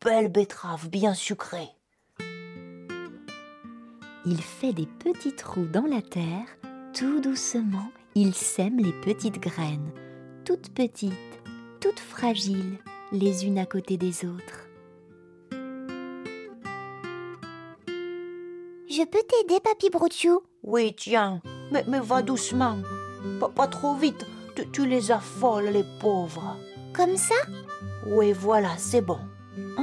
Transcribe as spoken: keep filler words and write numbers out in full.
belles betteraves bien sucrées. Il fait des petits trous dans la terre. Tout doucement, il sème les petites graines, toutes petites, toutes fragiles, les unes à côté des autres. Je peux t'aider, Papy Brochou? Oui, tiens, mais, mais va doucement. Pas, pas trop vite, tu, tu les affoles, les pauvres. Comme ça? Oui, voilà, c'est bon.